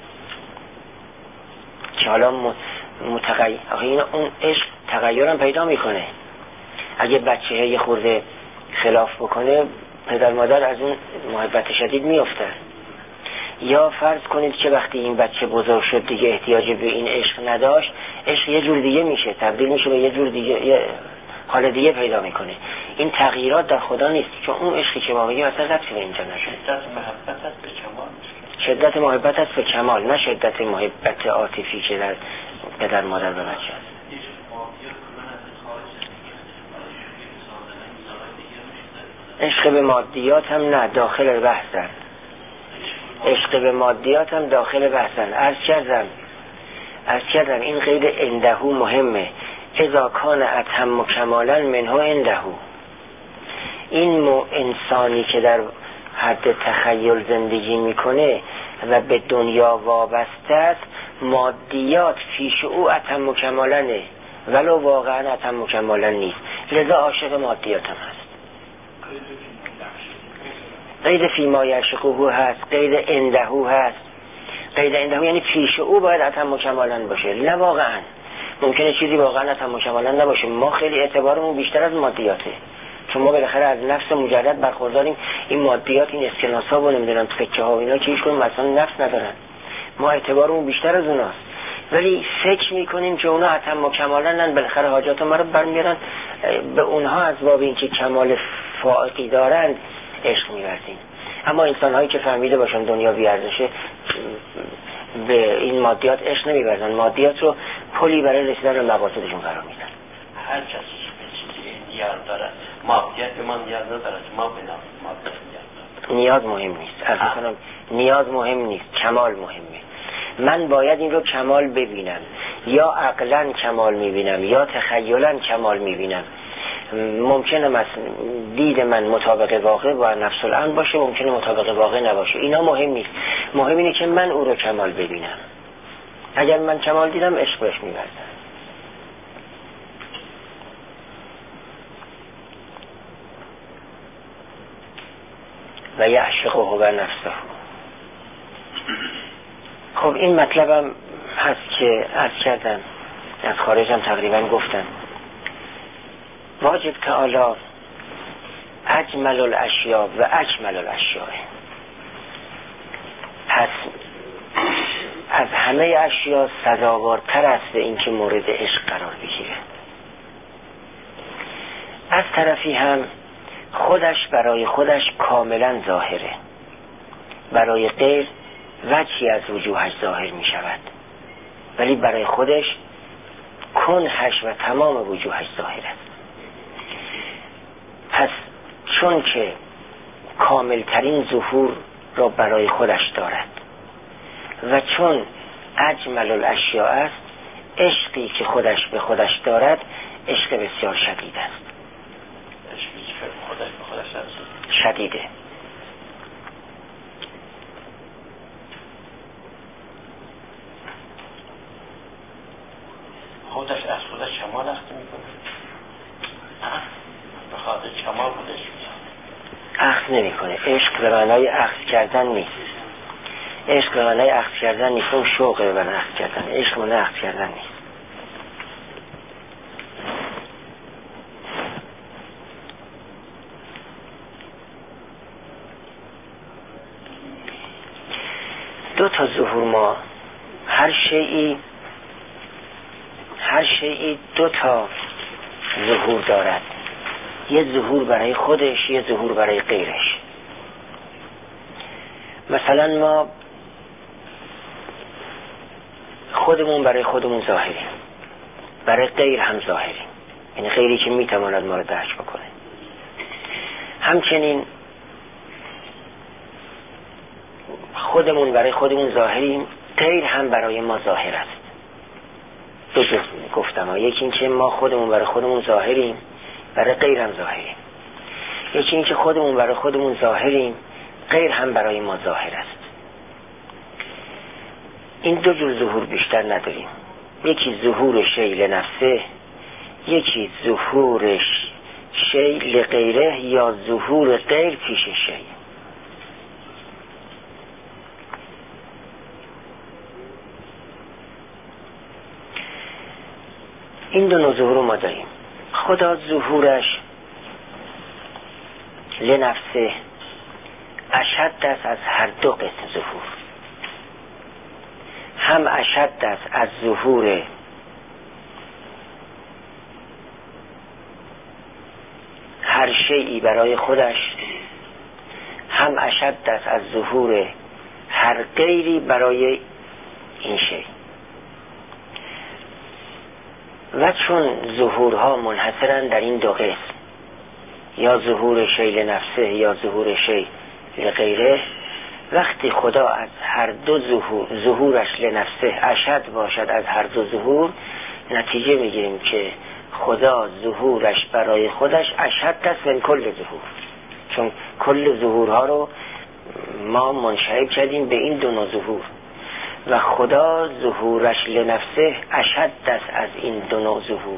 که حالا اون عشق تغییرم پیدا میکنه. اگه بچه یه خورده خلاف بکنه، پدر مادر از اون محبت شدید میافتن. یا فرض کنید که وقتی این بچه بزرگ شد دیگه احتیاج به این عشق نداشت، عشق یه جور دیگه میشه، تبدیل میشه به یه جور دیگه، یه حال دیگه پیدا میکنه. این تغییرات در خدا نیست، چون اون عشقی که ما میگیم اصلا ربطی به اینجا نشه. شدت محبت است به کمال میشه. شدت محبت است به کمال، نه شدت محبت عاطفی که در پدر مادر به بچه است. عشق به مادیات هم نه، داخل بحثن. عشق به مادیات هم داخل بحثن. عرض کردم این قید اندهو مهمه. اذا کان اتم کمالا منه اندهو. این انسانی که در حد تخیل زندگی میکنه و به دنیا وابسته است، مادیات پیش او اتم کمالانه، ولو واقعا اتم کمالا نیست، لذا عاشق مادیات هم هست. قید فیما یعشقه هست، قید اندهو هست. قید اندهو یعنی پیش او باید اتم کمالا باشه، نه واقعا. ممکنه چیزی واقعا اتم کمالا نباشه. ما خیلی اعتبارمون بیشتر از مادیاته، چون ما بالاخره از نفس مجرد برخورداریم. این مادیات، این اسکناس ها و نمیدونم فکه ها و اینا که هیچ کدوم اصلا نفس ندارن، ما اعتبارمون بیشتر از اوناست. ولی فکر میکنیم که اونا اتم کمالن، بالاخره حاجات ما رو برمیارن، به اونها از باب اینکه کمال فائقی دارن عشق می‌ورزیم. اما انسان هایی که فهمیده باشن دنیا بی ارزشه، به این مادیات عشق نمی‌ورزن، مادیات رو پلی برای رسیدن به مقاصدشون قرار میدن. هر کسی به چیزی نیاز داره، مادیات به ما نیاز نداره، ما به مادیات نیاز مهم نیست. از میکنم نیاز مهم نیست، کمال مهمه. من باید این رو کمال ببینم، یا عقلاً کمال میبینم یا تخیلاً کمال میبینم. ممکنه دید من مطابق واقع با نفس الامر باشه، ممکنه مطابق واقع نباشه. اینا مهم نیست، مهم اینه که من او رو کمال ببینم. اگر من کمال دیدم عشق بهش می‌ورزم. و یعشقه و نفسه. خب این مطلبم هست که عرض کردم، از خارجم تقریبا گفتم. واجب تعالی اجمل الاشیاء و اکمل الاشیاء، پس از همه اشیاء سزاوارتر است به این که مورد عشق قرار بگیره. از طرفی هم خودش برای خودش کاملا ظاهره، برای غیر وجهی از وجوهش ظاهر می شود، ولی برای خودش کنهش و تمام وجوهش ظاهر است. پس چون که کاملترین ظهور را برای خودش دارد و چون اجمل الاشیاء است، عشقی که خودش به خودش دارد عشق بسیار شدید است. عشقی که خودش به خودش دارد شدیده. خودش از خودش کمال اخذ میکنه، به خاطر کمال خودش میاد اخذ نمیکنه. عشق به معنای اخذ کردن نیست. عشق به معنای اخذ کردن نیست، اون شوقه به معنای اخذ کردن. عشق به معنای اخذ کردن نیست. دو تا ظهور، ما هر شیئی دو تا ظهور دارد، یه ظهور برای خودش، یه ظهور برای غیرش. مثلا ما خودمون برای خودمون ظاهریم، برای غیر هم ظاهریم، یعنی غیری که میتواند ما رو درک بکنه. همچنین خودمون برای خودمون ظاهریم، غیر هم برای ما ظاهر است. دو جور گفتم، یکی این که ما خودمون برای خودمون ظاهریم، برای غیر هم ظاهریم. یکی این که خودمون برای خودمون ظاهریم، غیر هم برای ما ظاهر است. این دو جور ظهور بیشتر نداریم، یکی ظهور شیء لنفسه، یکی ظهور شیء لغیره یا ظهور غیر پیش شیء. این دو نوع ظهور رو ما داریم. خدا ظهورش لنفسه اشد است از هر دو قسم ظهور، هم اشد است از ظهور هر شیئی برای خودش، هم اشد است از ظهور هر غیری برای این شیء. و چون ظهورها منحصرن در این دو قسم، یا ظهور شیء لنفسه یا ظهور شیء لغیره، وقتی خدا از هر دو ظهورش لنفسه اشد باشد از هر دو ظهور، نتیجه میگیریم که خدا ظهورش برای خودش اشد است من کل ظهور، چون کل ظهورها رو ما منشعب کردیم به این دو نوع ظهور و خدا ظهورش لنفسه اشد است از این دو نوع ظهور.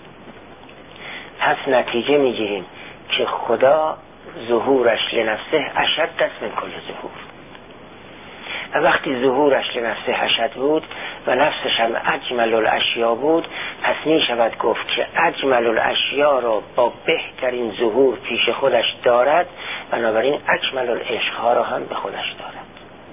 پس نتیجه میگیریم که خدا ظهورش لنفسه اشد است من کل ظهور. و وقتی ظهورش لنفسه اشد بود و نفسش هم اجمل الاشیا بود، پس می شود گفت که اجمل الاشیا را با بهترین ظهور پیش خودش دارد، بنابراین اکمل العشقها را هم به خودش دارد.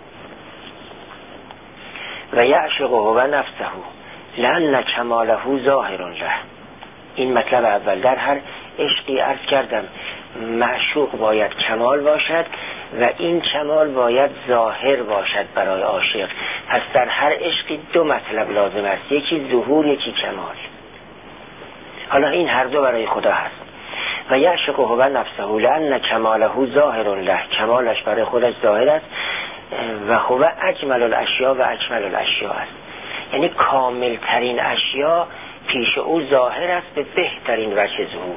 و یعشقه و نفسه لأن کماله ظاهر له. این مطلب اول. در هر عشقی عرض کردم معشوق باید کمال باشد و این کمال باید ظاهر باشد برای عاشق. پس در هر عشقی دو مطلب لازم است، یکی ظهور یکی کمال. حالا این هر دو برای خدا هست. و یعشقه و نفسه لأن کماله ظاهر له، کمالش برای خودش ظاهر است و هو اجمل الاشیا و اکمل الاشیا است، یعنی کامل ترین اشیا پیش او ظاهر است به بهترین وجه ظهور.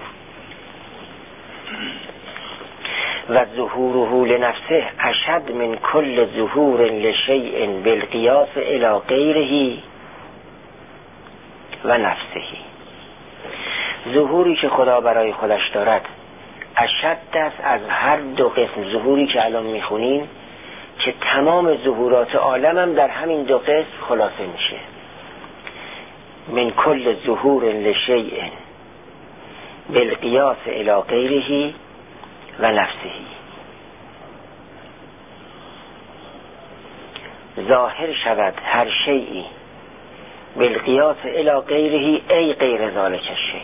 و ظهوره لنفسه اشد من کل ظهور لشیء بالقیاس الی غیره و نفسه. ظهوری که خدا برای خودش دارد اشد است از هر دو قسم ظهوری که الان میخونیم، که تمام ظهورات عالم هم در همین دو قسم خلاصه میشه. من کل ظهور لشیء بالقیاس الی غیره و نفسه. ظاهر شود هر شیئی بالقیاس الی غیره ای غیر ذالک الشیء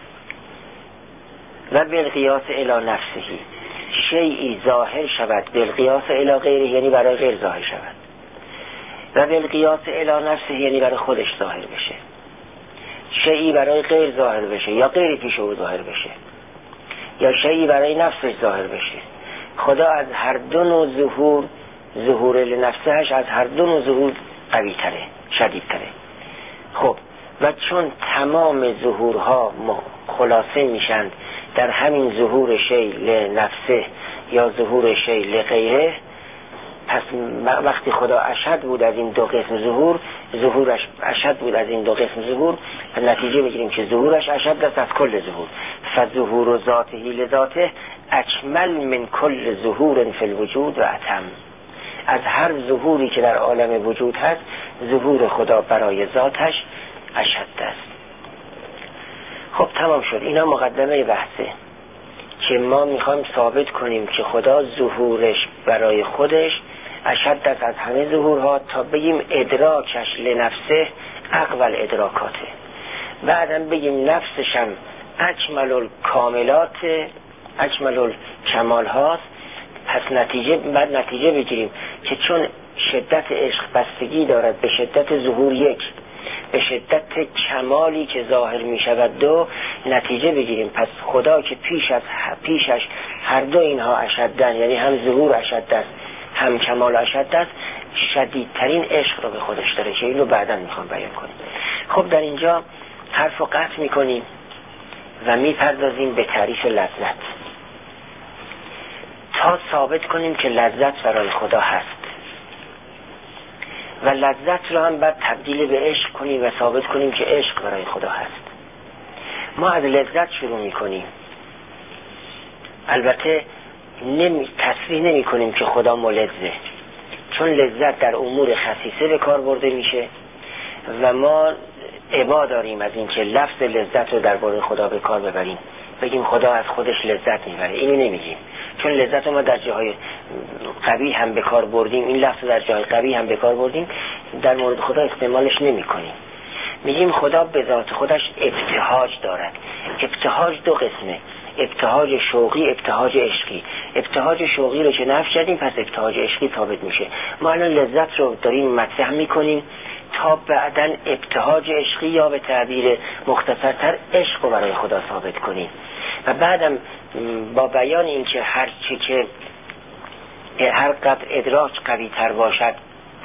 و بالقیاس الی نفسه. شیئی ظاهر شود بالقیاس الی غیره یعنی برای غیر ظاهر شود، و بالقیاس الی نفسه یعنی برای خودش ظاهر بشه. شیئی برای غیر ظاهر بشه یا غیری پیش او ظاهر بشه، یا شیئی برای نفسش ظاهر بشه. خدا از هر دو نوع ظهور لنفسهش از هر دو نوع ظهور قوی تره، شدید تره. خب و چون تمام ظهورها خلاصه میشن در همین ظهور شیء لنفسه یا ظهور شیء لغیره، پس وقتی خدا اشد بود از این دو قسم ظهورش اشد بود از این دو قسم ظهور، نتیجه میگیریم که ظهورش اشد است از کل ظهور. فظهور ذاته لذاته اکمل من کل ظهور فی الوجود و اتم. از هر ظهوری که در عالم وجود هست، ظهور خدا برای ذاتش اشد است. خب تمام شد. اینا مقدمه بحثه که ما میخوایم ثابت کنیم که خدا ظهورش برای خودش اشد است از همه ظهورها، تا بگیم ادراکش لنفسه اقوال ادراکاته، بعدم بگیم نفسشم اکمل الکاملات اکمل الکمال هاست. پس بعد نتیجه بگیریم که چون شدت عشق بستگی دارد به شدت ظهور یک، به شدت کمالی که ظاهر می شود دو، نتیجه بگیریم پس خدا که پیشش هر دو اینها اشدن، یعنی هم ظهور اشد است هم کمال اشد است، شدیدترین عشق رو به خودش داره که اینو بعداً میخوام بیان کنیم. خب در اینجا حرف رو قطع میکنیم و میپردازیم به تعریف لذت. تا ثابت کنیم که لذت برای خدا هست و لذت رو هم بعد تبدیل به عشق کنیم و ثابت کنیم که عشق برای خدا هست. ما از لذت شروع میکنیم، البته تصریح نمی کنیم که خدا ملذه، چون لذت در امور خصیصه به کار برده میشه و ما ابا داریم از این که لفظ لذت رو درباره خدا به کار ببریم، بگیم خدا از خودش لذت میبره. اینو نمیگیم، چون لذت رو ما در جاهای قبیح هم به کار بردیم، این لفظ رو در جاهای قبیح هم به کار بردیم، در مورد خدا استعمالش نمی کنیم. میگیم خدا به ذات خودش ابتهاج دارد. ابتهاج دو قسمه، ابتهاج شوقی، ابتهاج عشقی. ابتهاج شوقی رو که نفی کردیم، پس ابتهاج عشقی ثابت میشه. ما الان لذت رو داریم مطرح میکنیم تا بعداً ابتهاج عشقی یا به تعبیر مختصرتر عشق رو برای خدا ثابت کنیم و بعدم با بیان این که هر چه که هر قدر ادراک قوی تر باشد،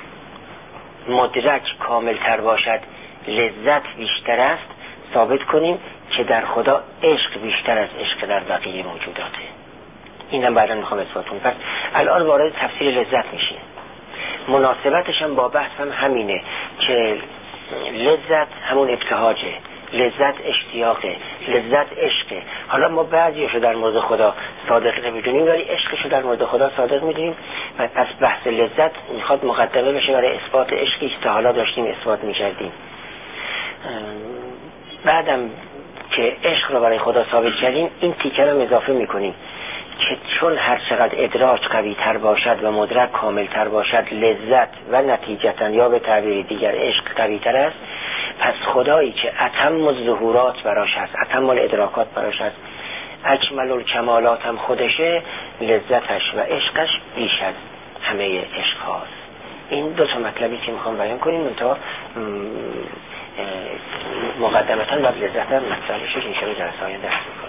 مدرک کامل تر باشد، لذت بیشتر است، ثابت کنیم که در خدا عشق بیشتر از عشق در بقیه موجوداته. اینم بعدا میخوام اثبات کنم. پس الان وارد تفسیر لذت میشیم. مناسبتش هم با بحث هم همینه که لذت همون ابتهاجه، لذت اشتیاقه، لذت عشقه. حالا ما بعضیشو در مورد خدا صادق نمیدونیم ولی عشقشو در مورد خدا صادق میدونیم و پس بحث لذت میخواد مقدمه بشه برای اثبات عشقی که تا حالا داشتیم اثبات میکردیم. بعدم که عشق رو برای خدا ثابت کردیم، این تیکه رو اضافه میکنیم که چون هر چقدر ادراک قوی تر باشد و مدرک کامل تر باشد، لذت و نتیجتا یا به تعبیر دیگر عشق قوی تر است، پس خدایی که اتم الظهورات براش هست، اتم الادراکات براش هست، اکمل الکمالات هم خودشه، لذتش و عشقش بیش از همه عشق هاست. این دو تا مطلبی که میخوام بیان کنیم تا مقدمتا و لذت هم مطلبش رو که این شبه جلسه آینده هست.